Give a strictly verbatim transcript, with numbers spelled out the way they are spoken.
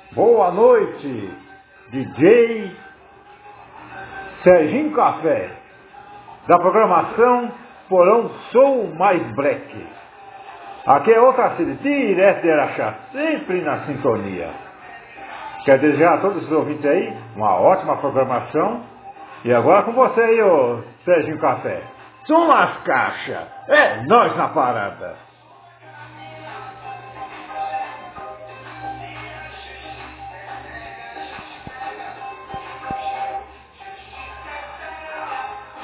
Boa noite, D J Serginho Café, da programação Porão Soul mais Black. Aqui é outra Cid, direto de Araxá, sempre na sintonia. Quero desejar a todos os ouvintes aí uma ótima programação. E agora com você aí, ô Serginho Café. Som nas caixas, é nós na parada.